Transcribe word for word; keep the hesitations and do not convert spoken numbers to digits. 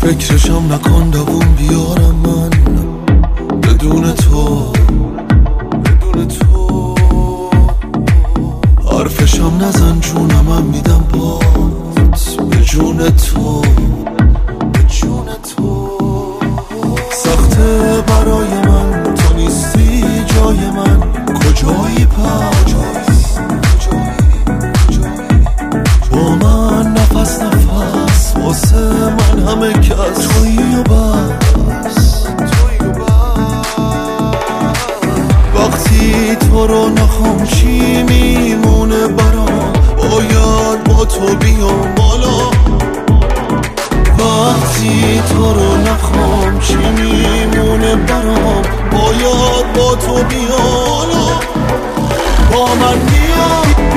فکرشم نکن دووم بیارم من بدون تو، بدون تو حرفشم نزن جونم هم میدم بات به جون تو، به جون تو سخته برای من تو نیستی جای من، کجایی پس با من نفس نفس واسه من همه کس تویی و بس، تویی و بس وقتی تو رو نخوام چی میمونه برام، باید با تو بیام بالا وقتی تو رو نخوام چی میمونه برام، باید با تو بیام بالا با من بیا